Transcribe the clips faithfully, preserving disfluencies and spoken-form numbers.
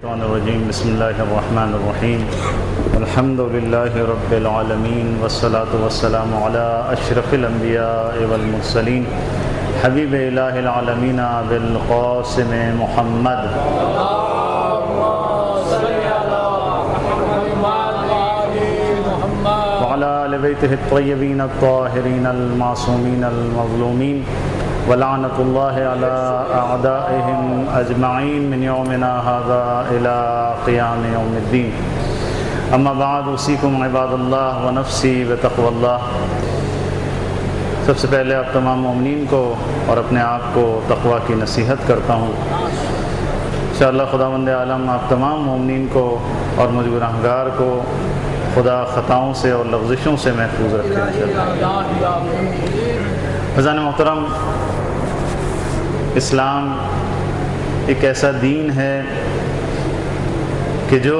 الرحمن الرجیم بسم اللہ الرحمن الرحیم الحمد للہ رب العالمین والصلاة والسلام علی اشرف الانبیاء والمرسلین حبیب الہ العالمین بالقاسم محمد وعلی آل بیتہ الطیبین الطاہرین المعصومین المظلومین ولعنۃ اللہ علی اعدائہم اجمعین من یومنا ھذا الی قیام یوم الدین اما بعد اوصیکم عباد اللہ ونفسی بتقوی اللہ۔ سب سے پہلے آپ تمام مومنین کو اور اپنے آپ کو تقوی کی نصیحت کرتا ہوں۔ انشاءاللہ خداوند عالم آپ تمام مومنین کو اور مجھ گناہگار کو خدا خطاؤں سے اور لغزشوں سے محفوظ رکھے انشاءاللہ۔ عزیزان محترم، اسلام ایک ایسا دین ہے کہ جو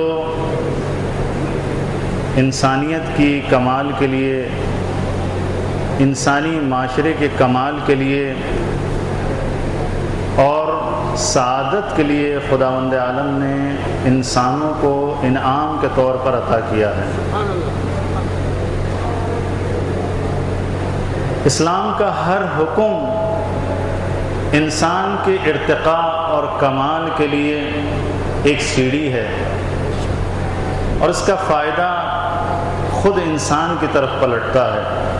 انسانیت کی کمال کے لیے، انسانی معاشرے کے کمال کے لیے اور سعادت کے لیے خداوند عالم نے انسانوں کو انعام کے طور پر عطا کیا ہے۔ اسلام کا ہر حکم انسان کے ارتقاء اور کمال کے لیے ایک سیڑھی ہے، اور اس کا فائدہ خود انسان کی طرف پلٹتا ہے۔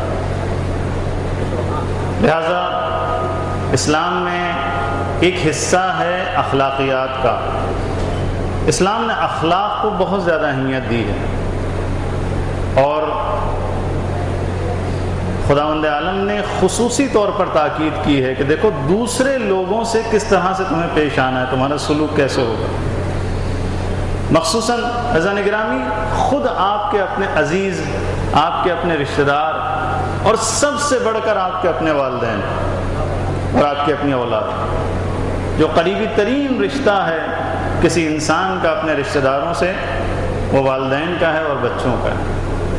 لہذا اسلام میں ایک حصہ ہے اخلاقیات کا۔ اسلام نے اخلاق کو بہت زیادہ اہمیت دی ہے، اور خداوند عالم نے خصوصی طور پر تاکید کی ہے کہ دیکھو دوسرے لوگوں سے کس طرح سے تمہیں پیش آنا ہے، تمہارا سلوک کیسے ہوگا۔ مخصوصاً عزیزان گرامی، خود آپ کے اپنے عزیز، آپ کے اپنے رشتہ دار، اور سب سے بڑھ کر آپ کے اپنے والدین اور آپ کی اپنی اولاد، جو قریبی ترین رشتہ ہے کسی انسان کا اپنے رشتہ داروں سے، وہ والدین کا ہے اور بچوں کا ہے۔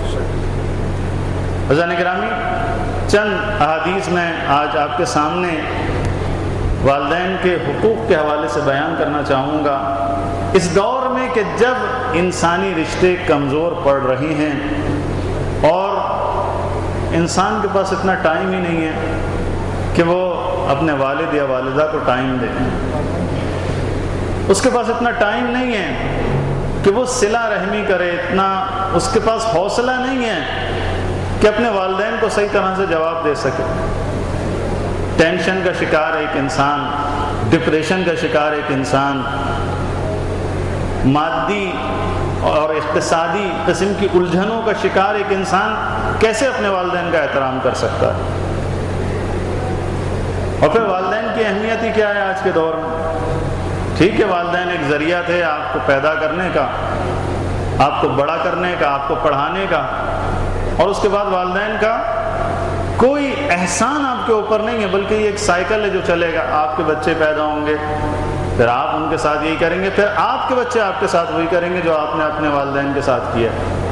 عزیزان گرامی، چند احادیث میں آج آپ کے سامنے والدین کے حقوق کے حوالے سے بیان کرنا چاہوں گا۔ اس دور میں کہ جب انسانی رشتے کمزور پڑ رہے ہیں اور انسان کے پاس اتنا ٹائم ہی نہیں ہے کہ وہ اپنے والد یا والدہ کو ٹائم دے، اس کے پاس اتنا ٹائم نہیں ہے کہ وہ صلہ رحمی کرے، اتنا اس کے پاس حوصلہ نہیں ہے کہ اپنے والدین کو صحیح طرح سے جواب دے سکے۔ ٹینشن کا شکار ایک انسان، ڈپریشن کا شکار ایک انسان، مادی اور اقتصادی قسم کی الجھنوں کا شکار ایک انسان کیسے اپنے والدین کا احترام کر سکتا ہے؟ اور پھر والدین کی اہمیت ہی کیا ہے آج کے دور میں؟ ٹھیک ہے، والدین ایک ذریعہ تھے آپ کو پیدا کرنے کا، آپ کو بڑا کرنے کا، آپ کو پڑھانے کا، اور اس کے بعد والدین کا کوئی احسان آپ کے اوپر نہیں ہے، بلکہ یہ ایک سائیکل ہے جو چلے گا۔ آپ کے بچے پیدا ہوں گے، پھر آپ ان کے ساتھ یہی کریں گے، پھر آپ کے بچے آپ کے ساتھ وہی کریں گے جو آپ نے اپنے والدین کے ساتھ کیا۔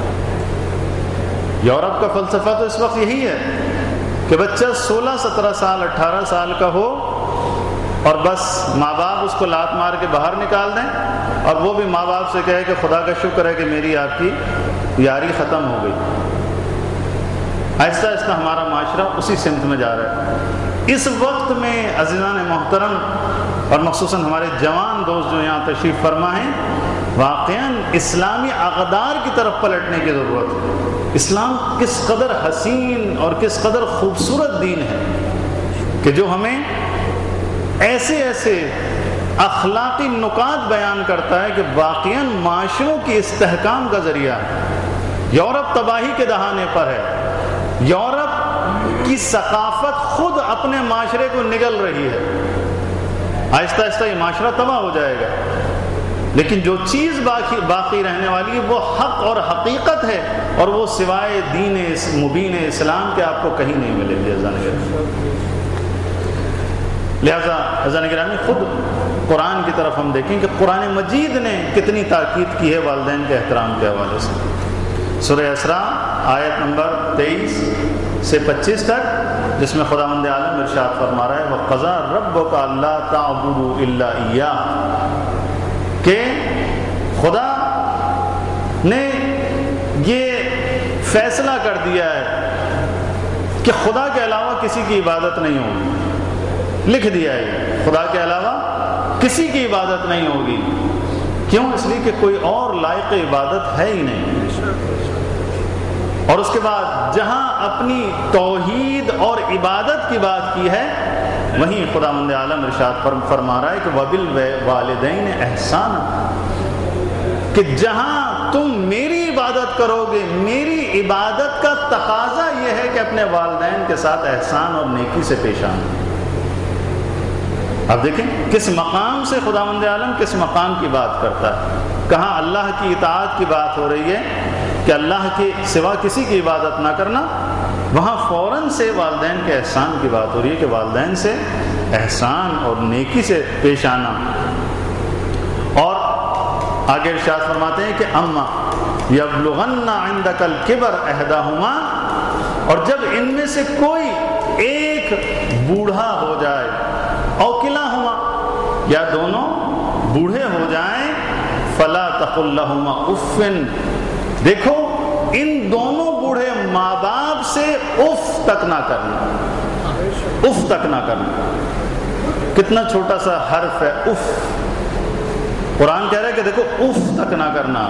یورپ کا فلسفہ تو اس وقت یہی ہے کہ بچہ سولہ سترہ سال اٹھارہ سال کا ہو اور بس ماں باپ اس کو لات مار کے باہر نکال دیں، اور وہ بھی ماں باپ سے کہے کہ خدا کا شکر ہے کہ میری آپ کی یاری ختم ہو گئی۔ آہستہ آہستہ ہمارا معاشرہ اسی سمت میں جا رہا ہے۔ اس وقت میں عزیزان محترم اور خصوصاً ہمارے جوان دوست جو یہاں تشریف فرما ہیں، واقعاً اسلامی اقدار کی طرف پلٹنے کی ضرورت ہے۔ اسلام کس قدر حسین اور کس قدر خوبصورت دین ہے کہ جو ہمیں ایسے ایسے اخلاقی نکات بیان کرتا ہے کہ واقعاً معاشروں کی استحکام کا ذریعہ ہے۔ یورپ تباہی کے دہانے پر ہے، یورپ کی ثقافت خود اپنے معاشرے کو نگل رہی ہے۔ آہستہ آہستہ یہ معاشرہ تباہ ہو جائے گا، لیکن جو چیز باقی باقی رہنے والی ہے وہ حق اور حقیقت ہے، اور وہ سوائے دین مبین اسلام کے آپ کو کہیں نہیں ملے گی۔ لہذا عزیزان گرامی، خود قرآن کی طرف ہم دیکھیں کہ قرآن مجید نے کتنی تاکید کی ہے والدین کے احترام کے حوالے سے۔ سورہ اسراء آیت نمبر تیئیس سے پچیس تک، جس میں خداوند عالم ارشاد فرما رہا ہے وَقَضَىٰ رَبُّكَ أَلَّا تَعْبُدُوا إِلَّا إِيَّاهُ، کہ خدا نے یہ فیصلہ کر دیا ہے کہ خدا کے علاوہ کسی کی عبادت نہیں ہوگی، لکھ دیا ہے خدا کے علاوہ کسی کی عبادت نہیں ہوگی. کیوں؟ اس لیے کہ کوئی اور لائق عبادت ہے ہی نہیں. اور اس کے بعد جہاں اپنی توحید اور عبادت کی بات کی ہے وہیں خداوند عالم ارشاد فرما رہا ہے کہ وَبِالْوَالِدَيْنِ إِحْسَانًا، کہ جہاں تم میری عبادت کرو گے، میری عبادت کا تقاضا یہ ہے کہ اپنے والدین کے ساتھ احسان اور نیکی سے پیش آنا. اب دیکھیں کس مقام سے خداوند عالم کس مقام کی بات کرتا ہے. کہاں اللہ کی اطاعت کی بات ہو رہی ہے کہ اللہ کے سوا کسی کی عبادت نہ کرنا، وہاں فوراً سے والدین کے احسان کی بات ہو رہی ہے کہ والدین سے احسان اور نیکی سے پیش آنا. اور آگے ارشاد فرماتے ہیں کہ اما یبلغن عندک الکبر احداہما، اور جب ان میں سے کوئی ایک بوڑھا ہو جائے، او کلاہما، یا دونوں بوڑھے ہو جائیں، فلا تقل لہما اف، دیکھو ان دونوں بوڑھے ماں باپ سے اف تک نہ کرنا، اف تک نہ کرنا. کتنا چھوٹا سا حرف ہے اف. قرآن کہہ رہا ہے کہ دیکھو اف تک نہ کرنا.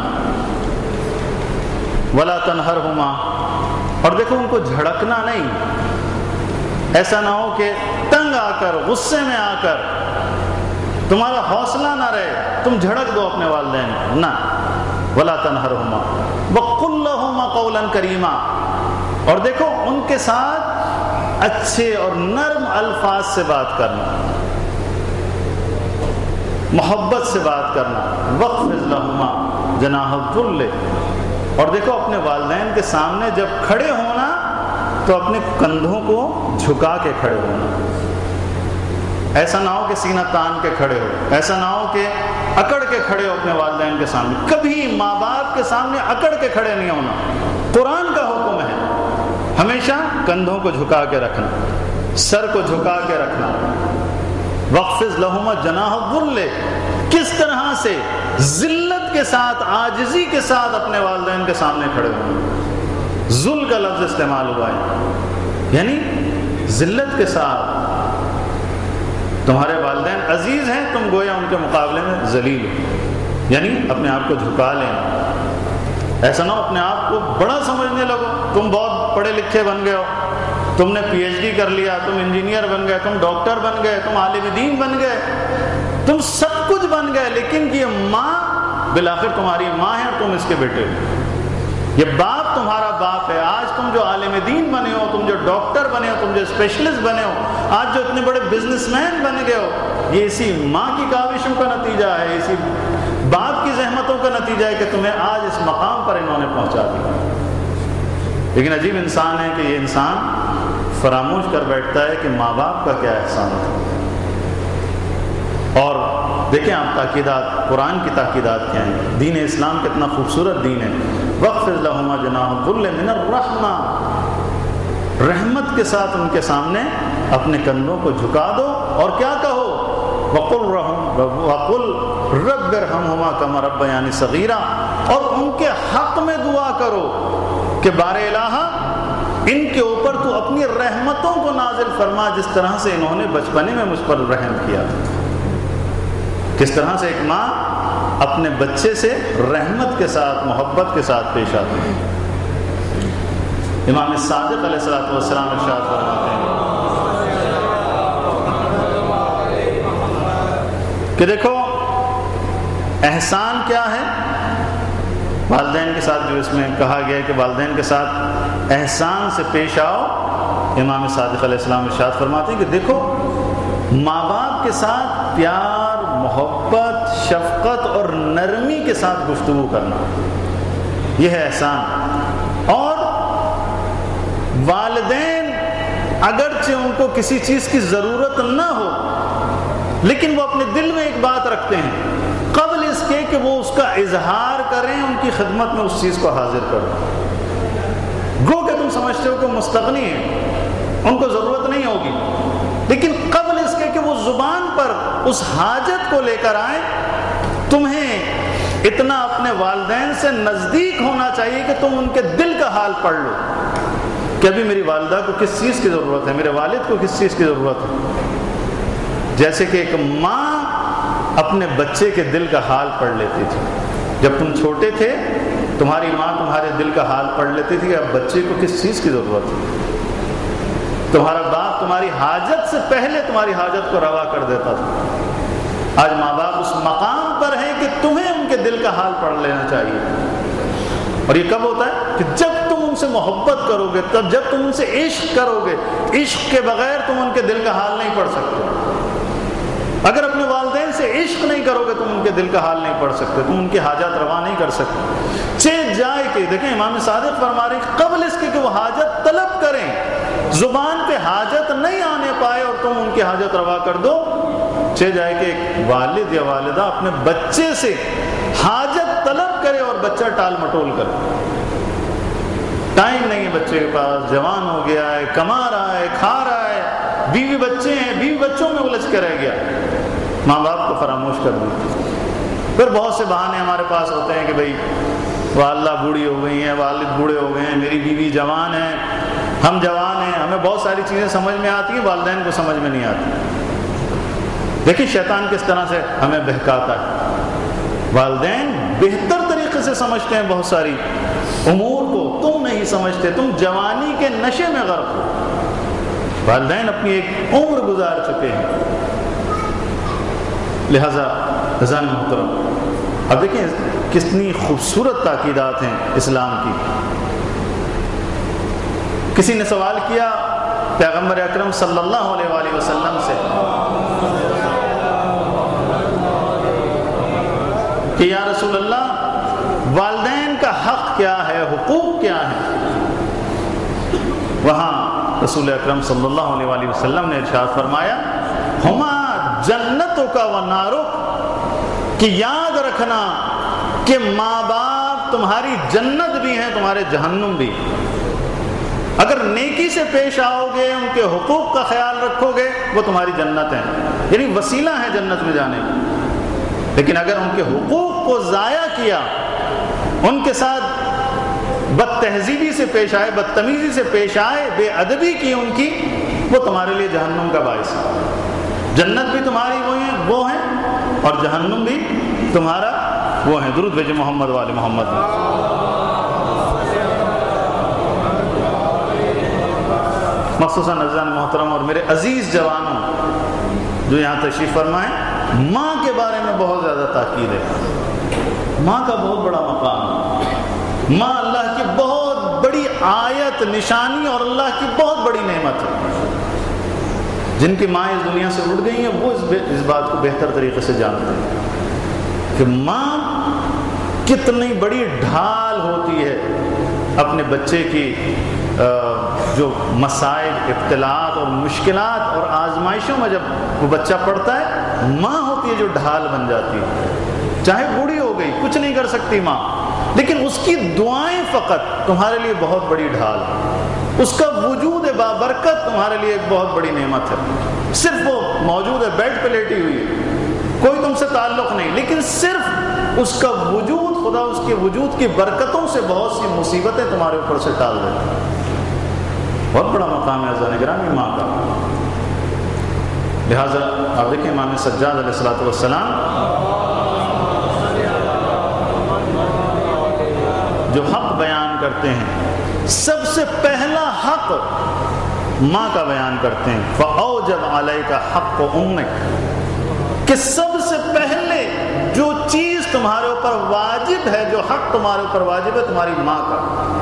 ولا تنہرہما، اور دیکھو ان کو جھڑکنا نہیں. ایسا نہ ہو کہ تنگ آ کر غصے میں آ کر تمہارا حوصلہ نہ رہے تم جھڑک دو اپنے والدین کو، نہ. ولا تنہرہما وقل لہما قولا کریما، اور دیکھو ان کے ساتھ اچھے اور نرم الفاظ سے بات کرنا، محبت سے بات کرنا. وخفض لہما جناح الذل، اور دیکھو اپنے والدین کے سامنے جب کھڑے ہونا تو اپنے کندھوں کو جھکا کے کھڑے ہونا. ایسا نہ ہو کہ سینہ تان کے کھڑے ہو، ایسا نہ ہو کہ اکڑ کے کھڑے ہو اپنے والدین کے سامنے. کبھی ماں باپ کے سامنے اکڑ کے کھڑے نہیں ہونا. قرآن کا حکم ہے ہمیشہ کندھوں کو جھکا کے رکھنا، سر کو جھکا کے رکھنا. وخفض لہما جناح الذل، کس طرح سے ذلت کے ساتھ، عاجزی کے ساتھ اپنے والدین کے سامنے کھڑے ہونا. ذل کا لفظ استعمال ہوا ہے، یعنی ذلت کے ساتھ. تمہارے والدین عزیز ہیں، تم گویا ان کے مقابلے میں ذلیل ہو، یعنی اپنے آپ کو جھکا لیں. ایسا نہ ہو اپنے آپ کو بڑا سمجھنے لگو، تم بہت پڑھے لکھے بن گئے ہو، تم نے پی ایچ ڈی کر لیا، تم انجینئر بن گئے، تم ڈاکٹر بن گئے، تم عالم دین بن گئے، تم سب کچھ بن گئے، لیکن یہ ماں بالآخر تمہاری ماں ہے اور تم اس کے بیٹے ہو. یہ باپ تمہارا باپ ہے. آج تم جو عالم دین بنے ہو، تم جو ڈاکٹر بنے ہو، تم جو اسپیشلسٹ بنے ہو، آج جو اتنے بڑے بزنس مین بن گئے ہو، یہ اسی ماں کی کاوشوں کا نتیجہ ہے، اسی باپ کی زحمتوں کا نتیجہ ہے کہ تمہیں آج اس مقام پر انہوں نے پہنچا دیا. لیکن عجیب انسان ہے کہ یہ انسان فراموش کر بیٹھتا ہے کہ ماں باپ کا کیا احسان ہے. اور دیکھیں آپ تاکیدات، قرآن کی تاکیدات کیا ہیں. دین اسلام کتنا خوبصورت دین ہے. وَخْفِضْ لَهُمَا جَنَاحَ الذُّلِّ مِنَ الرَّحْمَةِ، رحمت کے ساتھ ان کے سامنے اپنے کندھوں کو جھکا دو، اور کیا کہو؟ وَقُلْ رَبِّ ارْحَمْهُمَا كَمَا رَبَّيَانِي صَغِيرًا، اور ان کے حق میں دعا کرو کہ بار الہ ان کے اوپر تو اپنی رحمتوں کو نازل فرما جس طرح سے انہوں نے بچپنے میں مجھ پر رحم کیا. کس طرح سے ایک ماں اپنے بچے سے رحمت کے ساتھ، محبت کے ساتھ پیش آتی ہے. امام صادق علیہ الصلوۃ والسلام ارشاد فرماتے ہیں کہ دیکھو احسان کیا ہے. والدین کے ساتھ جو اس میں کہا گیا ہے کہ والدین کے ساتھ احسان سے پیش آؤ، امام صادق علیہ السلام ارشاد فرماتے ہیں کہ دیکھو ماں باپ کے ساتھ پیار، محبت، شفقت اور نرمی کے ساتھ گفتگو کرنا، یہ ہے احسان. اور والدین اگرچہ ان کو کسی چیز کی ضرورت نہ ہو، لیکن وہ اپنے دل میں ایک بات رکھتے ہیں، قبل اس کے کہ وہ اس کا اظہار کریں ان کی خدمت میں اس چیز کو حاضر کرو. گو کہ تم سمجھتے ہو کہ مستغنی ہیں، ان کو ضرورت نہیں ہوگی، لیکن قبل اس کے کہ وہ زبان پر اس حاجت کو لے کر آئیں، تمہیں اتنا اپنے والدین سے نزدیک ہونا چاہیے کہ تم ان کے دل کا حال پڑھ لو کہ ابھی میری والدہ کو کس چیز کی ضرورت ہے، میرے والد کو کس چیز کی ضرورت ہے۔ جیسے کہ ایک ماں اپنے بچے کے دل کا حال پڑھ لیتی تھی۔ جب تم چھوٹے تھے تمہاری ماں تمہارے دل کا حال پڑھ لیتی تھی کہ اب بچے کو کس چیز کی ضرورت ہے۔ تمہارا باپ تمہاری حاجت سے پہلے تمہاری حاجت کو روا کر دیتا تھا۔ آج ماں باپ اس مقام پر ہیں کہ تمہیں ان کے دل کا حال پڑھ لینا چاہیے۔ اور یہ کب ہوتا ہے کہ جب تم ان سے محبت کرو گے، تب جب تم ان سے عشق کرو گے۔ عشق کے بغیر تم ان کے دل کا حال نہیں پڑھ سکتے۔ اگر اپنے والدین سے عشق نہیں کرو گے تم ان کے دل کا حال نہیں پڑھ سکتے، تم ان کی حاجات روا نہیں کر سکتے۔ چہ جائے کہ دیکھیں امام صادق فرما رہے ہیں قبل اس کے کہ وہ حاجت طلب کریں، زبان پہ حاجت نہیں آنے پائے اور تم ان کی حاجت روا کر دو، چہ جائے کہ ایک والد یا والدہ اپنے بچے سے حاجت طلب کرے اور بچہ ٹال مٹول کرے۔ ٹائم نہیں ہے بچے کے پاس، جوان ہو گیا ہے، کما رہا ہے، کھا رہا ہے، بیوی بچے ہیں، بیوی بچوں میں الجھ کے رہ گیا، ماں باپ کو فراموش کر دی۔ پھر بہت سے بہانے ہمارے پاس ہوتے ہیں کہ بھئی والدہ بوڑھی ہو گئی ہیں، والد بوڑھے ہو گئے ہیں، میری بیوی جوان ہے، ہم جوان ہیں، ہمیں بہت ساری چیزیں سمجھ میں آتی ہیں، والدین کو سمجھ میں نہیں آتی۔ دیکھیں شیطان کس طرح سے ہمیں بہکاتا ہے۔ والدین بہتر طریقے سے سمجھتے ہیں بہت ساری امور کو، تم نہیں سمجھتے، تم جوانی کے نشے میں غرق ہو۔ والدین اپنی ایک عمر گزار چکے ہیں، لہذا عزیزان محترم اب دیکھیں کتنی خوبصورت تاکیدات ہیں اسلام کی۔ کسی نے سوال کیا پیغمبر اکرم صلی اللہ علیہ وآلہ وسلم سے کہ یا رسول اللہ والدین کا حق کیا ہے، حقوق کیا ہے؟ وہاں رسول اکرم صلی اللہ علیہ وآلہ وسلم نے ارشاد فرمایا ہما جنتوں کا و نارک، کہ یاد رکھنا کہ ماں باپ تمہاری جنت بھی ہیں، تمہارے جہنم بھی۔ اگر نیکی سے پیش آؤ گے، ان کے حقوق کا خیال رکھو گے، وہ تمہاری جنت ہیں، یعنی وسیلہ ہے جنت میں جانے کا۔ لیکن اگر ان کے حقوق کو ضائع کیا، ان کے ساتھ بد تہذیبی سے پیش آئے، بدتمیزی سے پیش آئے، بے ادبی کی ان کی، وہ تمہارے لیے جہنم کا باعث ہے۔ جنت بھی تمہاری وہ ہیں وہ ہیں اور جہنم بھی تمہارا وہ ہیں۔ درود بھیجے محمد والے محمد میں۔ مخصوصاً عزیزان محترم اور میرے عزیز جوانوں جو یہاں تشریف فرمائیں، ماں کے بارے میں بہت زیادہ تاکید ہے۔ ماں کا بہت بڑا مقام ہے۔ ماں اللہ کی بہت بڑی آیت، نشانی اور اللہ کی بہت بڑی نعمت ہے۔ جن کی ماں اس دنیا سے اٹھ گئی ہیں وہ اس بات کو بہتر طریقے سے جانتے ہیں کہ ماں کتنی بڑی ڈھال ہوتی ہے اپنے بچے کی جو مسائل، ابتلاءات اور مشکلات اور آزمائشوں میں جب وہ بچہ پڑھتا ہے، ماں ہوتی ہے جو ڈھال بن جاتی ہے۔ چاہے بوڑھی ہو گئی، کچھ نہیں کر سکتی ماں، لیکن اس کی دعائیں فقط تمہارے لیے بہت بڑی ڈھال ہے۔ اس کا وجود بابرکت تمہارے لیے ایک بہت بڑی نعمت ہے۔ صرف وہ موجود ہے، بیڈ پہ لیٹی ہوئی ہے، کوئی تم سے تعلق نہیں، لیکن صرف اس کا وجود، خدا اس کے وجود کی برکتوں سے بہت سی مصیبتیں تمہارے اوپر سے ٹال دیتا ہے۔ بہت بڑا مقام ہے عزیزان گرامی ماں کا۔ لہٰذا آپ دیکھیں امام سجاد علیہ الصلوۃ والسلام جو حق بیان کرتے ہیں، سب سے پہلا حق ماں کا بیان کرتے ہیں۔ فَأَوْجَبْ عَلَيْكَ حَقُّ أُمِّكَ، کہ سب سے پہلے جو چیز تمہارے اوپر واجب ہے، جو حق تمہارے اوپر واجب ہے، تمہاری ماں کا۔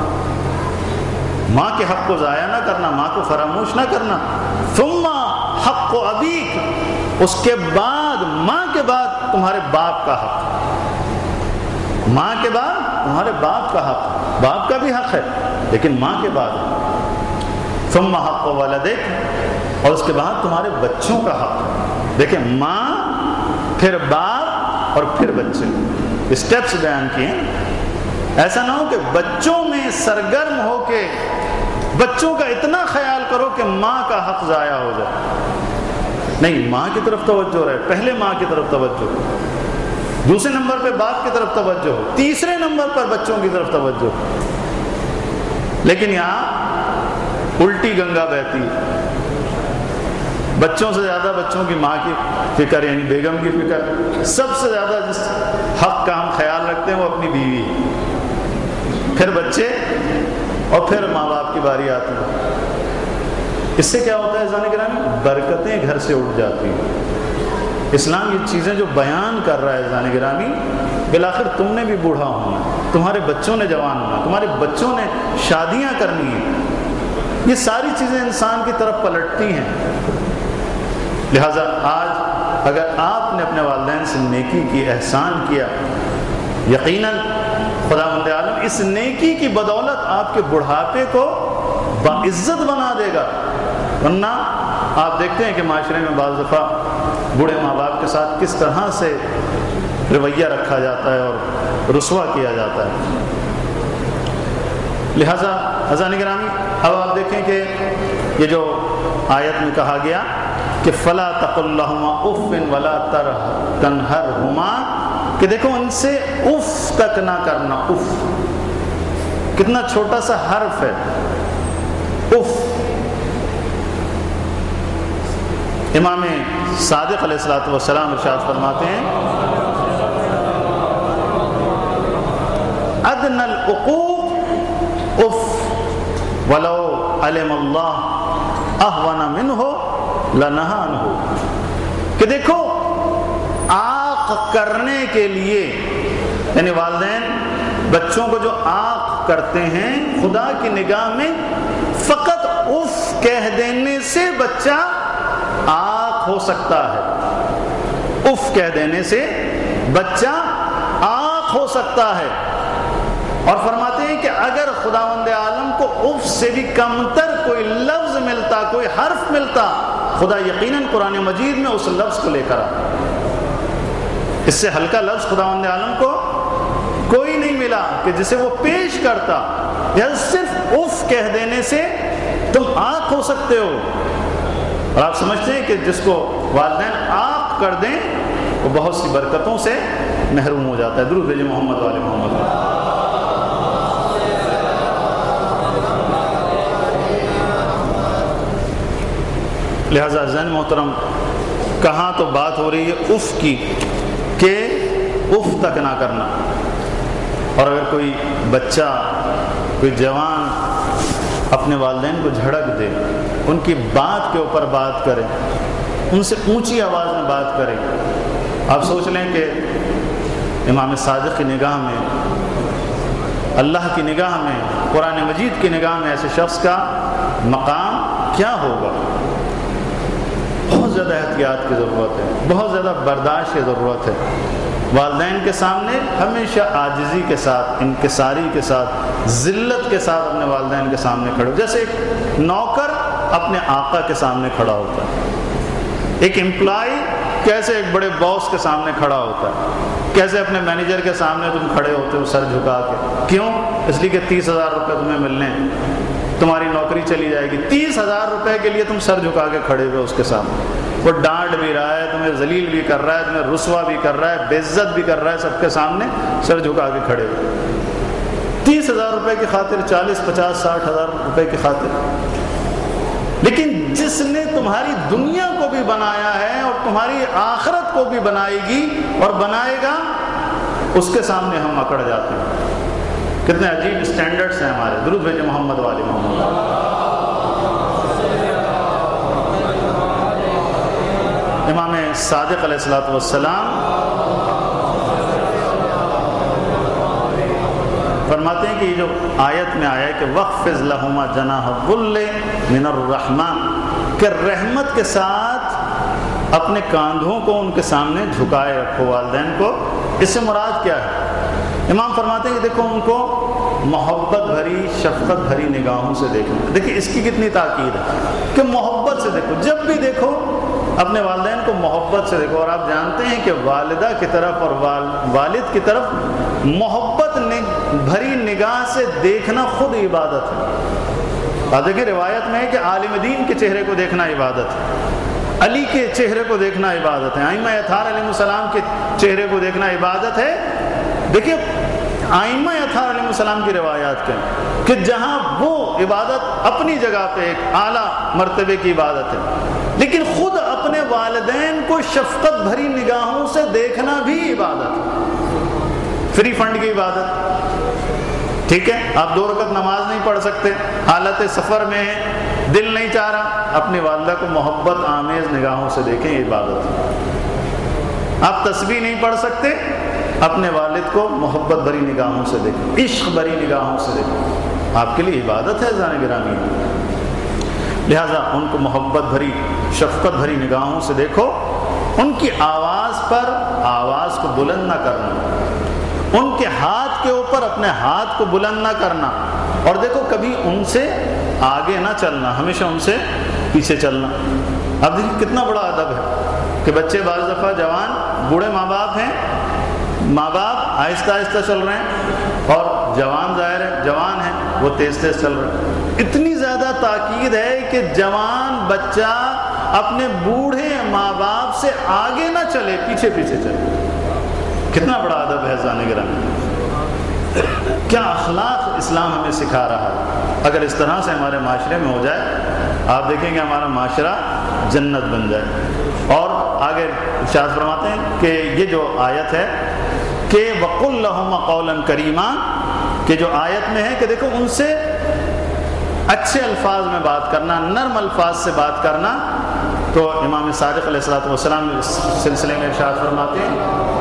ماں کے حق کو ضائع نہ کرنا، ماں کو فراموش نہ کرنا۔ ثم حق ابیک، اس کے بعد ماں کے بعد تمہارے باپ کا حق، ماں کے بعد تمہارے باپ کا حق، باپ کا بھی حق ہے لیکن ماں کے بعد۔ ثم حق ولدک، اور اس کے بعد تمہارے بچوں کا حق۔ دیکھیں ماں، پھر باپ اور پھر بچے، اسٹیپس بیان کیے۔ ایسا نہ ہو کہ بچوں میں سرگرم ہو کے بچوں کا اتنا خیال کرو کہ ماں کا حق ضائع ہو جائے۔ نہیں، ماں کی طرف توجہ رہے، پہلے ماں کی طرف توجہ۔ دوسرے نمبر پہ باپ کی طرف توجہ ہو، تیسرے نمبر پر بچوں کی طرف توجہ ہو۔ لیکن یہاں الٹی گنگا بہتی ہے، بچوں سے زیادہ بچوں کی ماں کی فکر، یعنی بیگم کی فکر، سب سے زیادہ جس حق کا ہم خیال رکھتے ہیں وہ اپنی بیوی، پھر بچے اور پھر ماں باپ کی باری آتی ہے۔ اس سے کیا ہوتا ہے عزیزان گرامی؟ برکتیں گھر سے اٹھ جاتی ہیں۔ اسلام یہ چیزیں جو بیان کر رہا ہے عزیزان گرامی، بالآخر تم نے بھی بوڑھا ہونا، تمہارے بچوں نے جوان ہونا، تمہارے بچوں نے شادیاں کرنی ہیں، یہ ساری چیزیں انسان کی طرف پلٹتی ہیں۔ لہٰذا آج اگر آپ نے اپنے والدین سے نیکی کی، احسان کیا، یقیناً خداوند عالم اس نیکی کی بدولت آپ کے بڑھاپے کو باعزت بنا دے گا۔ ورنہ آپ دیکھتے ہیں کہ معاشرے میں بعض دفعہ بوڑھے ماں باپ کے ساتھ کس طرح سے رویہ رکھا جاتا ہے اور رسوا کیا جاتا ہے۔ لہٰذا عزیزان گرامی، اب آپ دیکھیں کہ یہ جو آیت میں کہا گیا کہ فلا تقل لہما اف ولا تنہرہما، کہ دیکھو ان سے اف تک نہ کرنا۔ اف کتنا چھوٹا سا حرف ہے، اف۔ امام صادق علیہ الصلوۃ والسلام ارشاد فرماتے ہیں ادنى العقوق اف ولو علم اللہ اہون منہ لنہى عنہ، کہ دیکھو آق کرنے کے لیے، یعنی والدین بچوں کو جو آق کرتے ہیں، خدا کی نگاہ میں فقط اف کہہ دینے سے بچہ آق ہو سکتا ہے۔ اف کہہ دینے سے بچہ آق ہو سکتا ہے۔ اور فرماتے ہیں کہ اگر خداوند عالم کو اف سے بھی کمتر کوئی لفظ ملتا، کوئی حرف ملتا، خدا یقیناً قرآن مجید میں اس لفظ کو لے کر آتا۔ اس سے ہلکا لفظ خداوند عالم کو کوئی نہیں ملا کہ جسے وہ پیش کرتا۔ یا صرف اف کہہ دینے سے تم آق ہو سکتے ہو۔ اور آپ سمجھتے ہیں کہ جس کو والدین آق کر دیں وہ بہت سی برکتوں سے محروم ہو جاتا ہے۔ درود بھیجیں محمد والے محمد۔ لہٰذا ذہن محترم، کہاں تو بات ہو رہی ہے اف کی کہ اف تک نہ کرنا۔ اور اگر کوئی بچہ، کوئی جوان اپنے والدین کو جھڑک دے، ان کی بات کے اوپر بات کرے، ان سے اونچی آواز میں بات کرے، آپ سوچ لیں کہ امام صادق کی نگاہ میں، اللہ کی نگاہ میں، قرآن مجید کی نگاہ میں ایسے شخص کا مقام کیا ہوگا۔ بہت زیادہ احتیاط کی ضرورت ہے، بہت زیادہ برداشت کی ضرورت ہے۔ والدین کے سامنے ہمیشہ عاجزی کے ساتھ، انکساری کے ساتھ، ذلت کے ساتھ اپنے والدین کے سامنے کھڑے ہو، جیسے ایک نوکر اپنے آقا کے سامنے کھڑا ہوتا ہے، ایک امپلائی کیسے ایک بڑے باس کے سامنے کھڑا ہوتا ہے، کیسے اپنے مینیجر کے سامنے تم کھڑے ہوتے ہو سر جھکا کے۔ کیوں؟ اس لیے کہ تیس ہزار روپے تمہیں ملنے ہیں، تمہاری نوکری چلی جائے گی، تیس ہزار روپے کے لیے تم سر جھکا کے کھڑے ہوئے اس کے سامنے۔ وہ ڈانٹ بھی رہا ہے، تمہیں ذلیل بھی کر رہا ہے، تمہیں رسوا بھی کر رہا ہے، بے عزت بھی کر رہا ہے، سب کے سامنے سر جھکا کے کھڑے ہوئے، تیس ہزار روپے کی خاطر، چالیس پچاس ساٹھ ہزار روپے کی خاطر۔ لیکن جس نے تمہاری دنیا کو بھی بنایا ہے اور تمہاری آخرت کو بھی بنائے گی اور بنائے گا، اس کے سامنے ہم اکڑ جاتے ہیں۔ کتنے عجیب اسٹینڈرڈز ہیں ہمارے۔ درود بھیجیں محمد والی محمد۔ امام صادق علیہ الصلوۃ والسلام فرماتے ہیں کہ یہ جو آیت میں آیا ہے کہ وَخْفِضْ لَهُمَا جَنَاحَ الذُّلِّ مِنَ الرَّحْمَةِ، کہ رحمت کے ساتھ اپنے کاندھوں کو ان کے سامنے جھکائے رکھو والدین کو۔ اس سے مراد کیا ہے؟ امام فرماتے ہیں کہ دیکھو ان کو محبت بھری، شفقت بھری نگاہوں سے دیکھنا۔ دیکھیں اس کی کتنی تاکید ہے کہ محبت سے دیکھو، جب بھی دیکھو اپنے والدین کو محبت سے دیکھو۔ اور آپ جانتے ہیں کہ والدہ کی طرف اور والد کی طرف محبت بھری نگاہ سے دیکھنا خود عبادت ہے۔ آپ دیکھیں روایت میں ہے کہ عالم دین کے چہرے کو دیکھنا عبادت ہے۔ علی کے چہرے کو دیکھنا عبادت ہے، ائمہ اطہار علیہ السلام کے چہرے کو دیکھنا عبادت ہے۔ دیکھیے ائمہ اطہار علیہ السلام کی روایات کے کہ جہاں وہ عبادت اپنی جگہ پہ ایک اعلیٰ مرتبے کی عبادت ہے، لیکن خود اپنے والدین کو شفقت بھری نگاہوں سے دیکھنا بھی عبادت ہے، فری فنڈ کی عبادت۔ ٹھیک ہے، آپ دو رکعت نماز نہیں پڑھ سکتے، حالت سفر میں ہیں، دل نہیں چاہ رہا، اپنی والدہ کو محبت آمیز نگاہوں سے دیکھیں، یہ عبادت ہے۔ آپ تسبیح نہیں پڑھ سکتے، اپنے والد کو محبت بھری نگاہوں سے دیکھیں، عشق بھری نگاہوں سے دیکھیں، آپ کے لیے عبادت ہے عزیزان گرامی۔ لہذا ان کو محبت بھری شفقت بھری نگاہوں سے دیکھو، ان کی آواز پر آواز کو بلند نہ کرنا، ان کے ہاتھ کے اوپر اپنے ہاتھ کو بلند نہ کرنا، اور دیکھو کبھی ان سے آگے نہ چلنا، ہمیشہ ان سے پیچھے چلنا۔ اب دیکھیں کتنا بڑا ادب ہے کہ بچے بعض دفعہ جوان بوڑھے ماں باپ ہیں، ماں باپ آہستہ آہستہ چل رہے ہیں اور جوان ظاہر ہے جوان ہیں وہ تیز تیز چل رہے ہیں۔ اتنی زیادہ تاکید ہے کہ جوان بچہ اپنے بوڑھے ماں باپ سے آگے نہ چلے، پیچھے پیچھے چلے۔ کتنا بڑا ادب ہے عزیزان گرامی، کیا اخلاق اسلام ہمیں سکھا رہا ہے۔ اگر اس طرح سے ہمارے معاشرے میں ہو جائے، آپ دیکھیں گے ہمارا معاشرہ جنت بن جائے۔ اور آگے ارشاد فرماتے ہیں کہ یہ جو آیت ہے کہ وَقُلْ لَهُمَ قَوْلًا كَرِيمًا، کہ جو آیت میں ہے کہ دیکھو ان سے اچھے الفاظ میں بات کرنا، نرم الفاظ سے بات کرنا، تو امام صادق علیہ الصلوۃ والسلام اس سلسلے میں ارشاد فرماتے ہیں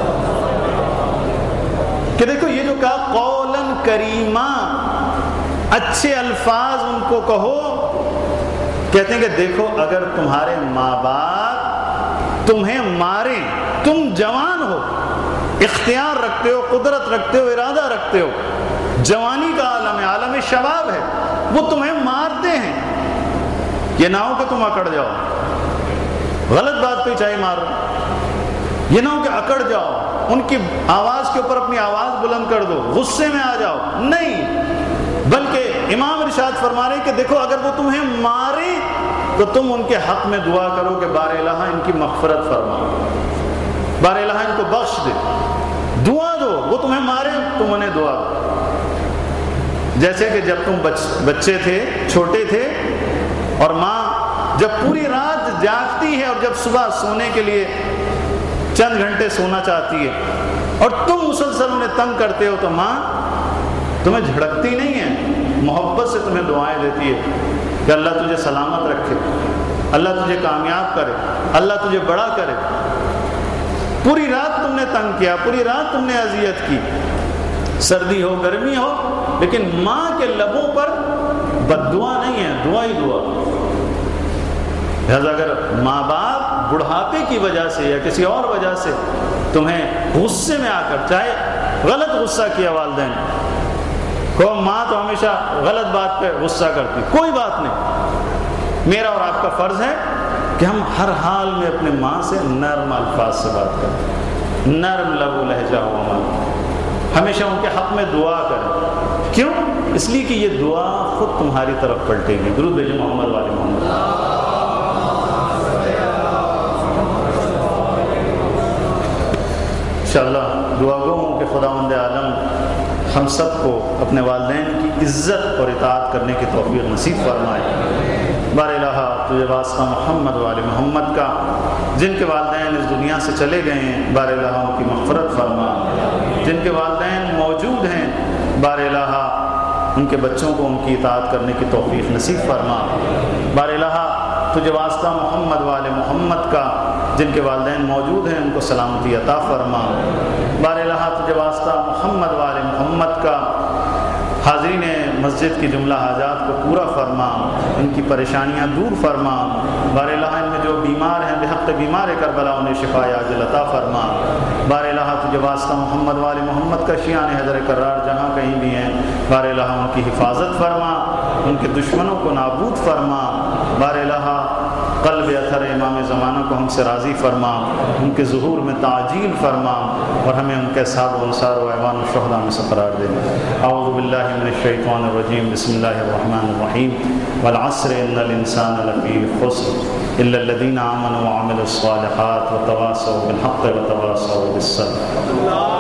کہ دیکھو یہ جو کہا قولاً کریما، اچھے الفاظ ان کو کہو۔ کہتے ہیں کہ دیکھو اگر تمہارے ماں باپ تمہیں ماریں، تم جوان ہو، اختیار رکھتے ہو، قدرت رکھتے ہو، ارادہ رکھتے ہو، جوانی کا عالم ہے، عالم شباب ہے، وہ تمہیں مارتے ہیں، یہ نہ ہو کہ تم اکڑ جاؤ، غلط بات پہ چاہے مار رہے، یہ نہ ہو کہ اکڑ جاؤ، ان کی آواز کے اوپر اپنی آواز بلند کر دو، غصے میں آ جاؤ، نہیں، بلکہ امام ارشاد فرما رہے کہ دیکھو اگر وہ تمہیں مارے تو تم ان کے حق میں دعا کرو کہ بار الہ ان کی مغفرت فرما، بار الہ ان کو بخش دے، دعا دو، وہ تمہیں مارے تم انہیں دعا دو۔ جیسے کہ جب تم بچ بچے تھے، چھوٹے تھے، اور ماں جب پوری رات جاگتی ہے اور جب صبح سونے کے لیے چند گھنٹے سونا چاہتی ہے اور تم مسلسل انہیں تنگ کرتے ہو، تو ماں تمہیں جھڑکتی نہیں ہے، محبت سے تمہیں دعائیں دیتی ہے کہ اللہ تجھے سلامت رکھے، اللہ تجھے کامیاب کرے، اللہ تجھے بڑا کرے۔ پوری رات تم نے تنگ کیا، پوری رات تم نے اذیت کی، سردی ہو گرمی ہو، لیکن ماں کے لبوں پر بد دعا نہیں ہے، دعا ہی دعا۔ لہذا اگر ماں باپ بڑھاپے کی وجہ سے یا کسی اور وجہ سے تمہیں غصے میں آ کر، چاہے غلط غصہ کیا والدین کو، ماں تو ہمیشہ غلط بات پہ غصہ کرتی، کوئی بات نہیں، میرا اور آپ کا فرض ہے کہ ہم ہر حال میں اپنے ماں سے نرم الفاظ سے بات کریں، نرم لب و لہجہ ہو ہمارا، ہمیشہ ان کے حق میں دعا کریں۔ کیوں؟ اس لیے کہ یہ دعا خود تمہاری طرف پلٹے گی۔ درود بھیجو محمد والے محمد۔ انشاءاللہ دعا گو ہوں کہ خداوند عالم ہم سب کو اپنے والدین کی عزت اور اطاعت کرنے کی توفیق نصیب فرمائے۔ بار الہ تجھے واسطہ محمد والے محمد کا، جن کے والدین اس دنیا سے چلے گئے ہیں، بار الہ ان کی مغفرت فرما، جن کے والدین موجود ہیں، بار الہ ان کے بچوں کو ان کی اطاعت کرنے کی توفیق نصیب فرما۔ بار الہ تجھے واسطہ محمد والے محمد کا، جن کے والدین موجود ہیں ان کو سلامتی عطا فرما۔ بار الہ تجھے واسطہ محمد والے محمد کا، حاضرین مسجد کی جملہ حاجات کو پورا فرما، ان کی پریشانیاں دور فرما۔ بار الہ ان میں جو بیمار ہیں، بحق بیمار کربلا انہیں شفا عاجل عطا فرما۔ بار الہ تجھے واسطہ محمد والے محمد کا، شیعان حیدر کرار جہاں کہیں بھی ہیں، بار الہ ان کی حفاظت فرما، ان کے دشمنوں کو نابود فرما۔ بار الہ قلب اطہر امام زمانہ کو ہم سے راضی فرما، ان کے ظہور میں تعجیل فرما، اور ہمیں ان کے اصحاب و انصار و ایوان الشہداء میں سے قرار دے۔ اعوذ باللہ من الشیطان الرجیم، بسم اللہ الرحمن الرحیم، والعصر ان الانسان لفی خسر الا الذین آمنوا وعملوا الصالحات وتواصوا بالحق وتواصوا بالصبر۔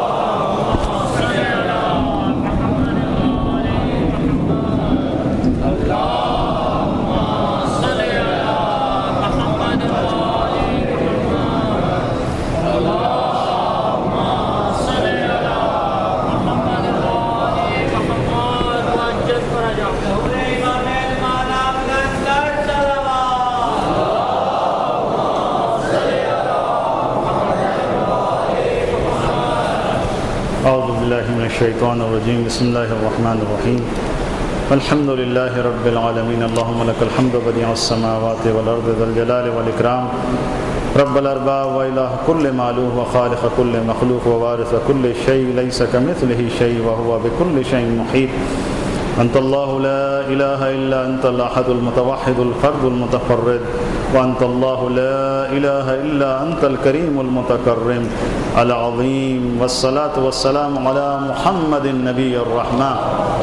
اعوذ باللہ من الشیطان الرجیم، بسم اللہ الرحمن الرحیم، الحمد للہ رب العالمین، اللہم لک الحمد بدیع السماوات والارض ذا الجلال والاکرام، رب الارباب والہ کل معلوم وخالق کل مخلوق ووارث کل شیء لیس کمثلہ شیء وہو بکل شیء محیط، انت اللہ لا الہ الا انت الاحد المتوحد الفرد المتفرد، وانت اللہ لا الہ الا انت الکریم المتکرم العظیم، والصلاة والسلام علی محمد النبی الرحمہ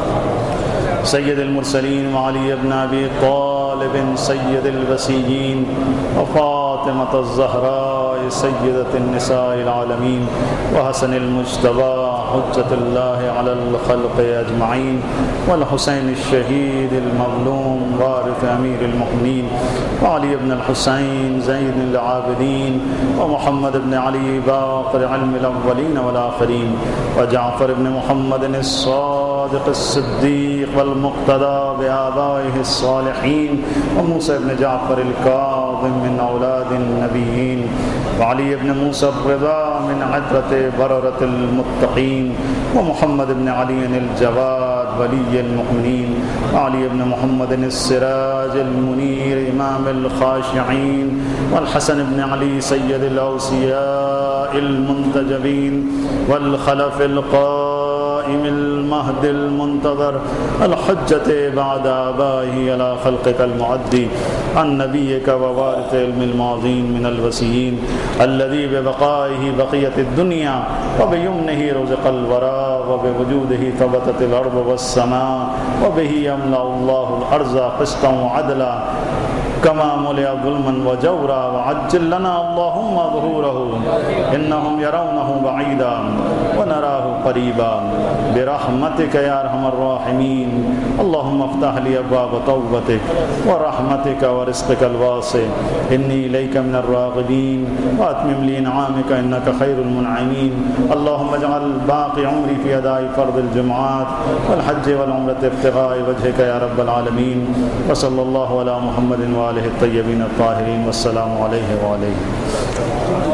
سید المرسلین وعلی ابن ابی طالب سید الوسیین وفاطمة الزہراء سیدۃ النساء العالمین وحسن المجتبی حجۃ اللہ علی الخلق اجمعین والحسین الشہید المظلوم وارث امیر المؤمنین وعلی ابن الحسین زین العابدین ومحمد ابن علی باقر علم الاولین والآخرین وجعفر ابن محمد الصادق الصدیق والمقتدى بآبائه الصالحین وموسى ابن جعفر الكاظم من اولاد النبیین وعلی ابن موسى الرضا من عترة بررة المتقین ومحمد ابن علی الجواد ولی المؤمنین وعلی ابن محمد السراج المنیر امام الخاشعین والحسن ابن علی سید الاوصیاء المنتجبین والخلف القائم المهد المنتظر الحجة بعد آبائه على خلقك المعدي عن نبيك ووارث علم المعظيم من الوسيين الذي ببقائه بقية الدنيا وبيمنه رزق الورى وبوجوده ثبتت الأرض والسماء وبه يملأ الله الأرض قسطا وعدلا كما ملئ ظلما وجورا وعجل لنا اللهم ظهوره إنهم يرونه بعيدا ونراه قريبا برحمتك يا أرحم الراحمين اللهم افتح لي أبواب توبتك ورحمتك ورزقك الواسع إني إليك من الراغبين وأتمم لي نعمك إنك خير المنعمين اللهم اجعل باقي عمري في أداء فرض الجمعات والحج والعمرة ابتغاء وجهك يا رب العالمين وصلى الله على محمد وآله الطيبين الطاهرين والسلام عليه وعليه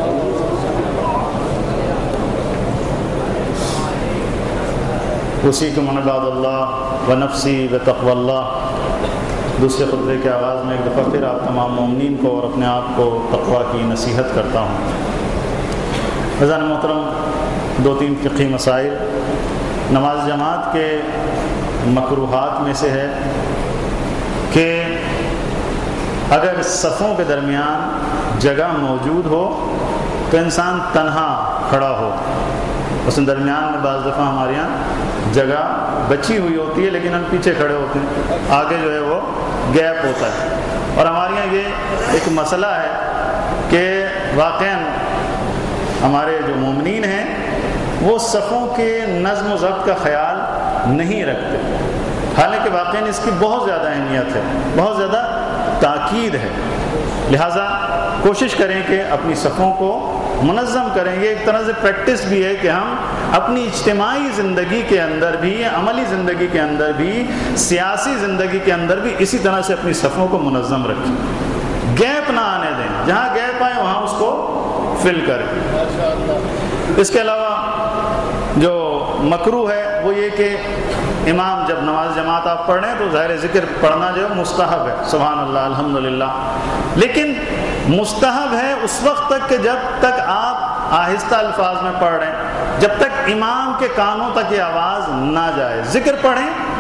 اوصیکم عباد اللہ و نفسی بتقوی اللہ۔ دوسرے خطبے کے آغاز میں ایک دفعہ پھر آپ تمام مومنین کو اور اپنے آپ کو تقوی کی نصیحت کرتا ہوں۔ عزیزان محترم، دو تین فقہی مسائل۔ نماز جماعت کے مکروہات میں سے ہے کہ اگر صفوں کے درمیان جگہ موجود ہو تو انسان تنہا کھڑا ہو۔ اس درمیان میں بعض دفعہ ہمارے یہاں جگہ بچی ہوئی ہوتی ہے لیکن ہم پیچھے کھڑے ہوتے ہیں، آگے جو ہے وہ گیپ ہوتا ہے، اور ہمارے یہاں یہ ایک مسئلہ ہے کہ واقعاً ہمارے جو مومنین ہیں وہ صفوں کے نظم و ضبط کا خیال نہیں رکھتے، حالانکہ واقعاً اس کی بہت زیادہ اہمیت ہے، بہت زیادہ تاکید ہے۔ لہٰذا کوشش کریں کہ اپنی صفوں کو منظم کریں۔ یہ ایک طرح سے پریکٹس بھی ہے کہ ہم اپنی اجتماعی زندگی کے اندر بھی، عملی زندگی کے اندر بھی، سیاسی زندگی کے اندر بھی اسی طرح سے اپنی صفوں کو منظم رکھیں، گیپ نہ آنے دیں، جہاں گیپ آئے وہاں اس کو فل کریں۔ اس کے علاوہ جو مکروہ ہے وہ یہ کہ امام جب نماز جماعت آپ پڑھ رہے ہیں تو ظاہر ذکر پڑھنا جو ہے مستحب ہے، سبحان اللہ الحمدللہ، لیکن مستحب ہے اس وقت تک کہ جب تک آپ آہستہ الفاظ میں پڑھ رہے ہیں، جب تک امام کے کانوں تک یہ آواز نہ جائے۔ ذکر پڑھیں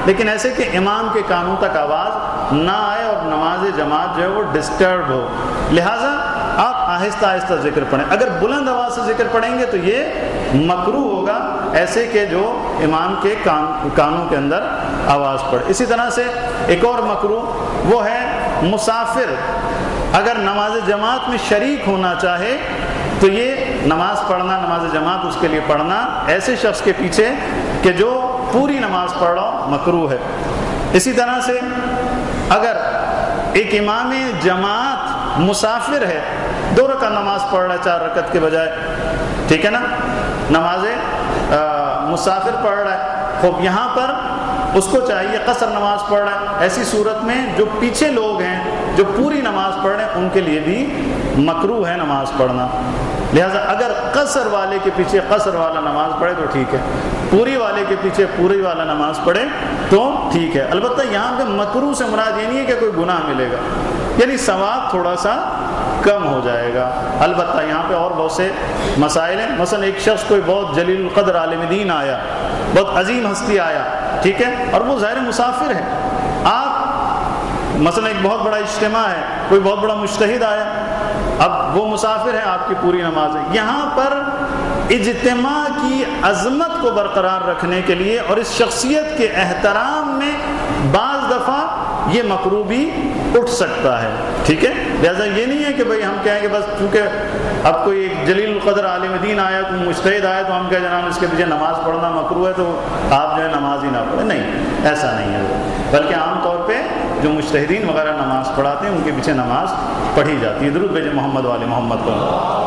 لیکن ایسے کہ امام کے کانوں تک آواز نہ آئے اور نماز جماعت جو ہے وہ ڈسٹرب ہو. لہٰذا آپ آہستہ آہستہ ذکر پڑھیں. اگر بلند آواز سے ذکر پڑھیں گے تو یہ مکروہ ہوگا، ایسے کہ جو امام کے کان کانوں کے اندر آواز پڑے. اسی طرح سے ایک اور مکروہ وہ ہے مسافر اگر نماز جماعت میں شریک ہونا چاہے تو یہ نماز پڑھنا، نماز جماعت اس کے لیے پڑھنا ایسے شخص کے پیچھے کہ جو پوری نماز پڑھ رہا ہو مکروہ ہے. اسی طرح سے اگر ایک امام جماعت مسافر ہے، دو رکعت نماز پڑھ رہا ہے چار رکعت کے بجائے، ٹھیک ہے نا، نماز مسافر پڑھ رہا ہے، خوب یہاں پر اس کو چاہیے قصر نماز پڑھ رہا ہے. ایسی صورت میں جو پیچھے لوگ ہیں جو پوری نماز پڑھ رہے ہیں ان کے لیے بھی مکروہ ہے نماز پڑھنا. لہٰذا اگر قصر والے کے پیچھے قصر والا نماز پڑھے تو ٹھیک ہے، پوری والے کے پیچھے پوری والا نماز پڑھے تو ٹھیک ہے. البتہ یہاں پہ مکروہ سے مراد یہ نہیں ہے کہ کوئی گناہ ملے گا، یعنی ثواب تھوڑا سا کم ہو جائے گا. البتہ یہاں پہ اور بہت سے مسائل ہیں. مثلا ایک شخص کوئی بہت جلیل القدر عالم دین آیا، بہت عظیم ہستی آیا، ٹھیک ہے، اور وہ ظاہر مسافر ہے. آپ مثلا ایک بہت بڑا اجتماع ہے، کوئی بہت بڑا مجتہد آیا، اب وہ مسافر ہے، آپ کی پوری نماز ہے. یہاں پر اجتماع کی عظمت کو برقرار رکھنے کے لیے اور اس شخصیت کے احترام میں بعض دفعہ یہ مکروہ بھی اٹھ سکتا ہے، ٹھیک ہے. لہٰذا یہ نہیں ہے کہ بھئی ہم کہیں کہ بس چونکہ اب کوئی ایک جلیل القدر عالم دین آیا، کوئی مجتہد آیا تو ہم کہیں جناب اس کے پیچھے نماز پڑھنا مکروہ ہے تو آپ جو ہے نماز ہی نہ پڑھیں. نہیں، ایسا نہیں ہے، بلکہ عام طور پہ جو مجتہدین وغیرہ نماز پڑھاتے ہیں ان کے پیچھے نماز پڑھی جاتی ہے. درود بھیجیں محمد والے محمد کو.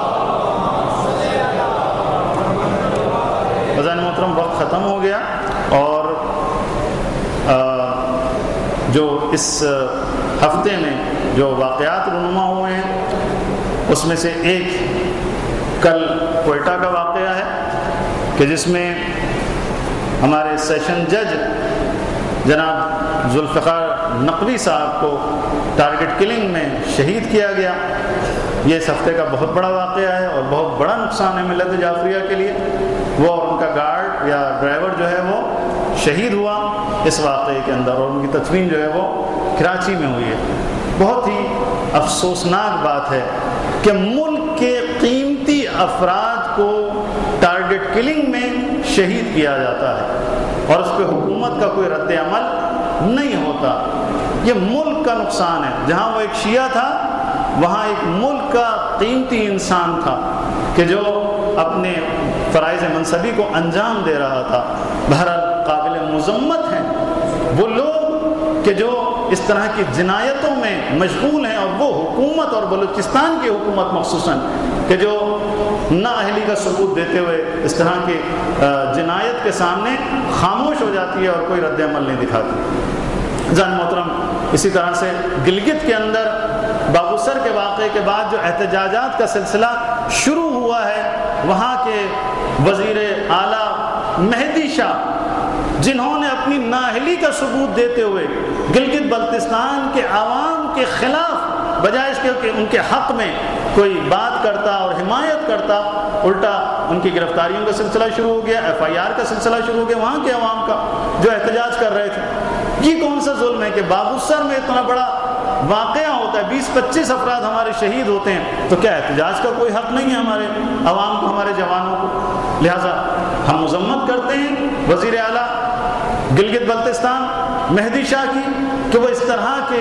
بزان محترم وقت ختم ہو گیا، اور جو اس ہفتے میں جو واقعات رونما ہوئے ہیں اس میں سے ایک کل کوئٹہ کا واقعہ ہے کہ جس میں ہمارے سیشن جج جناب ذوالفقار نقوی صاحب کو ٹارگٹ کلنگ میں شہید کیا گیا. یہ اس ہفتے کا بہت بڑا واقعہ ہے اور بہت بڑا نقصان ہے ملت جعفریہ کے لیے. وہ اور ان کا گارڈ یا ڈرائیور جو ہے وہ شہید ہوا اس واقعے کے اندر، اور ان کی تدفین جو ہے وہ کراچی میں ہوئی ہے. بہت ہی افسوسناک بات ہے کہ ملک کے قیمتی افراد کو ٹارگٹ کلنگ میں شہید کیا جاتا ہے اور اس پہ حکومت کا کوئی رد عمل نہیں ہوتا. یہ ملک کا نقصان ہے. جہاں وہ ایک شیعہ تھا وہاں ایک ملک کا قیمتی انسان تھا کہ جو اپنے فرائض منصبی کو انجام دے رہا تھا. بہرحال قابل مذمت ہیں وہ لوگ کہ جو اس طرح کی جنایتوں میں مشغول ہیں، اور وہ حکومت اور بلوچستان کی حکومت مخصوصاً کہ جو نااہلی کا ثبوت دیتے ہوئے اس طرح کی جنایت کے سامنے خاموش ہو جاتی ہے اور کوئی رد عمل نہیں دکھاتی. جان محترم، اسی طرح سے گلگت کے اندر باگوسر کے واقعے کے بعد جو احتجاجات کا سلسلہ شروع ہوا ہے، وہاں کے وزیر اعلیٰ مہدی شاہ جنہوں نے اپنی نااہلی کا ثبوت دیتے ہوئے گلگت بلتستان کے عوام کے خلاف بجائے اس کے کہ ان کے حق میں کوئی بات کرتا اور حمایت کرتا، الٹا ان کی گرفتاریوں کا سلسلہ شروع ہو گیا، ایف آئی آر کا سلسلہ شروع ہو گیا وہاں کے عوام کا جو احتجاج کر رہے تھے. یہ کون سا ظلم ہے کہ باگوسر میں اتنا بڑا واقعہ ہوتا ہے، بیس پچیس افراد ہمارے شہید ہوتے ہیں، تو کیا احتجاج کا کوئی حق نہیں ہے ہمارے عوام کو، ہمارے جوانوں کو؟ لہٰذا ہم مذمت کرتے ہیں وزیر اعلیٰ گلگت بلتستان مہدی شاہ کی کہ وہ اس طرح کے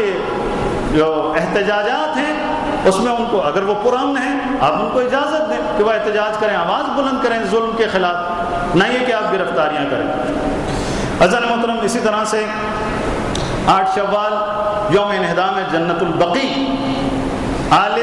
جو احتجاجات ہیں اس میں ان کو اگر وہ پرامن ہیں آپ ان کو اجازت دیں کہ وہ احتجاج کریں، آواز بلند کریں ظلم کے خلاف، نہ یہ کہ آپ گرفتاریاں کریں. عزیزان محترم، اسی طرح سے آٹھ شوال یوم انہدام جنت البقیع، آل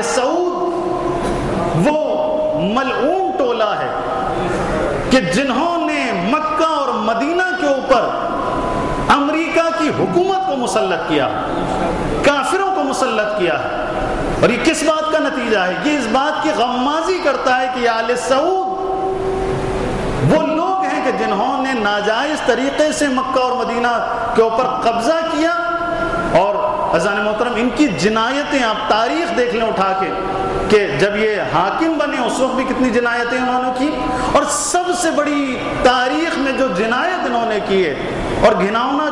سعود وہ ملعون ٹولہ ہے کہ جنہوں نے مکہ اور مدینہ کے اوپر امریکہ کی حکومت کو مسلط کیا، کافروں کو مسلط کیا ہے. اور یہ کس بات کا نتیجہ ہے؟ یہ اس بات کی غمازی کرتا ہے کہ آل سعود وہ لوگ ہیں کہ جنہوں نے ناجائز طریقے سے مکہ اور مدینہ کے اوپر قبضہ کیا. اور عزیزان محترم، ان کی جنایتیں آپ تاریخ دیکھ لیں اٹھا کے کہ جب یہ حاکم بنے اس وقت بھی کتنی جنایتیں انہوں نے کی، اور سب سے بڑی تاریخ میں جو جنایت انہوں نے کی ہے اور گھناؤنا جرم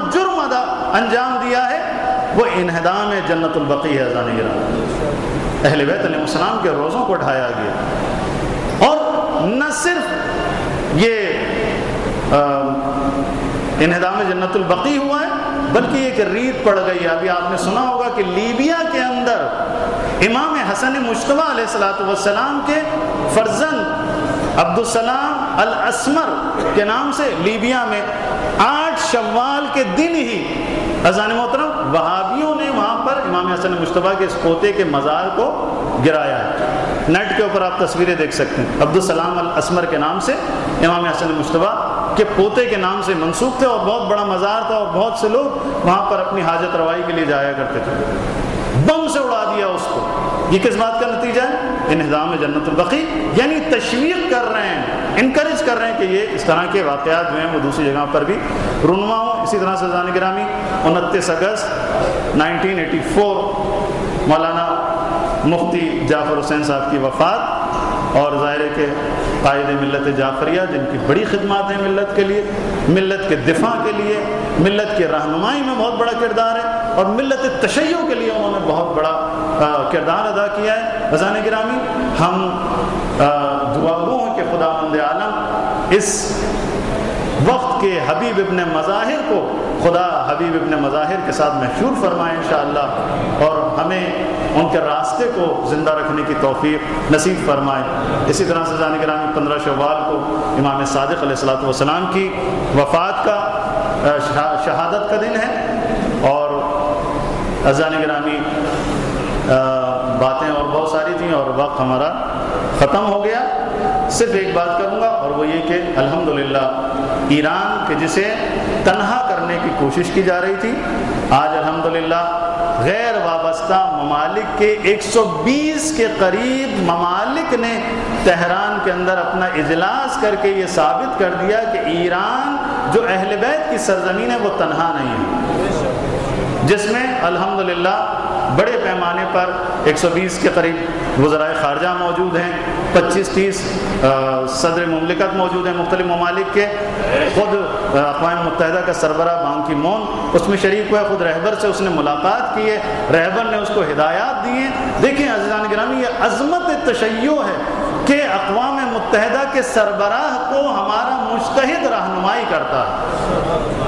عمدہ انجام دیا ہے وہ انہدام جنت البقیع ہے عزیزان گرامی۔ اہل بیت علیہ السلام کے روزوں کو ڈھایا گیا، اور نہ صرف یہ انہدام جنت البقیع ہوا ہے بلکہ ایک ریت پڑ گئی ہے۔ ابھی آپ نے سنا ہوگا کہ لیبیا کے اندر امام حسن مجتبیٰ علیہ الصلوۃ والسلام کے فرزند عبدالسلام الاسمر کے نام سے لیبیا میں آٹھ شوال کے دن ہی اذان محترم وہابیوں نے وہاں پر امام حسن مجتبیٰ کے اس پوتے کے مزار کو گرایا ہے۔ نیٹ کے اوپر آپ تصویریں دیکھ سکتے ہیں، عبدالسلام الاسمر کے نام سے امام حسن مجتبیٰ کے پوتے کے نام سے منسوب تھے، اور بہت بڑا مزار تھا، اور بہت سے لوگ وہاں پر اپنی حاجت روائی کے لیے جایا کرتے تھے۔ بم سے اڑا دیا اس کو۔ یہ کس بات کا نتیجہ ہے؟ انہدام جنت البقیع، یعنی تشویق کر رہے ہیں، انکریج کر رہے ہیں کہ یہ اس طرح کے واقعات جو ہیں وہ دوسری جگہ پر بھی رونما ہوں۔ اسی طرح سے عزیزان گرامی انتیس اگست نائنٹین ایٹی فور مولانا مفتی جعفر حسین صاحب کی وفات، اور ظاہر ہے کہ قائد ملت جعفریہ جن کی بڑی خدمات ہیں ملت کے لیے، ملت کے دفاع کے لیے، ملت کی رہنمائی میں بہت بڑا کردار ہے، اور ملت تشیع کے لیے انہوں نے بہت بڑا کردار ادا کیا ہے۔ عزیزان گرامی ہم دعا گو ہیں کہ خداوند عالم اس وقت کے حبیب ابن مظاہر کو خدا حبیب ابن مظاہر کے ساتھ محشور فرمائے انشاءاللہ، اور ہمیں ان کے راستے کو زندہ رکھنے کی توفیق نصیب فرمائے۔ اسی طرح سے عزیزان گرامی پندرہ شوال کو امام صادق علیہ الصلوۃ والسلام کی وفات کا شہادت کا دن ہے، اور عزیزان گرامی باتیں اور بہت ساری تھیں اور وقت ہمارا ختم ہو گیا۔ صرف ایک بات کروں گا، اور وہ یہ کہ الحمدللہ ایران کے جسے تنہا کرنے کی کوشش کی جا رہی تھی، آج الحمدللہ غیر وابستہ ممالک کے ایک سو بیس کے قریب ممالک نے تہران کے اندر اپنا اجلاس کر کے یہ ثابت کر دیا کہ ایران جو اہل بیت کی سرزمین ہے وہ تنہا نہیں ہے، جس میں الحمدللہ بڑے پیمانے پر ایک سو بیس کے قریب وزرائے خارجہ موجود ہیں، پچیس تیس صدر مملکت موجود ہیں مختلف ممالک کے، خود اقوام متحدہ کا سربراہ بان کی مون اس میں شریک ہوا ہے، خود رہبر سے اس نے ملاقات کی ہے، رہبر نے اس کو ہدایات دی ہیں۔ دیکھیں عزیزان گرامی یہ عظمت تشیع ہے کہ اقوام متحدہ کے سربراہ کو ہمارا مجتہد رہنمائی کرتا ہے۔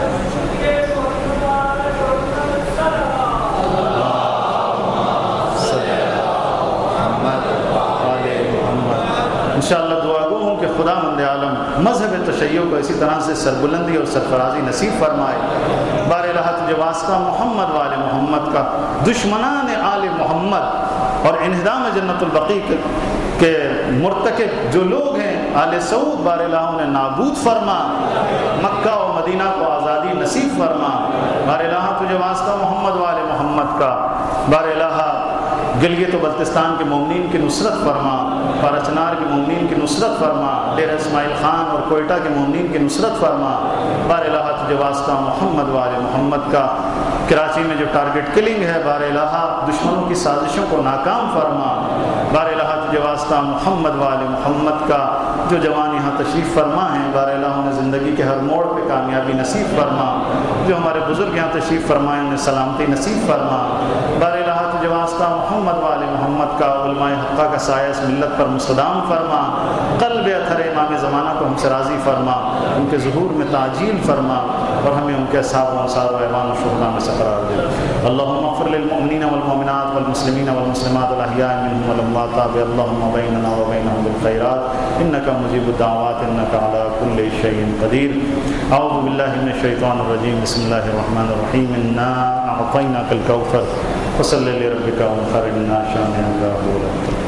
انشاءاللہ دعا گو ہوں کہ خدا مند عالم مذہب تشیع کو اسی طرح سے سربلندی اور سرفرازی نصیب فرمائے۔ بار الہ تجھے واسطہ محمد وآل محمد کا، دشمنان آل محمد اور انہدام جنت البقیع کے مرتکب جو لوگ ہیں آل سعود، بار الہ انہیں نابود فرما، مکہ و مدینہ کو آزادی نصیب فرما۔ بار الہ تجھے واسطہ محمد وآل محمد کا، بار الہ گلگت و بلتستان کے مومنین کی نصرت فرما، پارچنار کے مومنین کی نصرت فرما، ڈیرہ اسماعیل خان اور کوئٹہ کے مومنین کی نصرت فرما۔ بار الہ تجھے واسطہ محمد وآل محمد کا، کراچی میں جو ٹارگٹ کلنگ ہے بار الہ دشمنوں کی سازشوں کو ناکام فرما۔ بار الہ تجھے واسطہ محمد وآل محمد کا، جو جوان یہاں تشریف فرما ہیں بار الہ انہیں زندگی کے ہر موڑ پہ کامیابی نصیب فرما، جو ہمارے بزرگ یہاں تشریف فرمائے انہیں سلامتی نصیب فرما۔ بار الہ تجھے واسطہ محمد وآل محمد کا، علماء حقہ کا سایہ اس ملت پر مستدام فرما، قلب اطہر امام زمانہ کو ہم سے راضی فرما، ان کے ظہور میں تعجیل فرما، اور ہمیں ان کے اصحاب و انصار و ایوان و شہداء میں سے قرار دے۔ اللہم اغفر للمؤمنین والمؤمنات والمسلمین والمسلمات الاحیاء منهم والاموات، اللہم بیننا وبینہم بالخیرات انک مجیب الدعوات انک علی کل شیء قدیر۔ اعوذ باللہ من الشیطان الرجیم، بسم اللہ الرحمن الرحیم، انا اعطیناک الکوثر فصل لربک وانحر، ان شانئک هو الابتر۔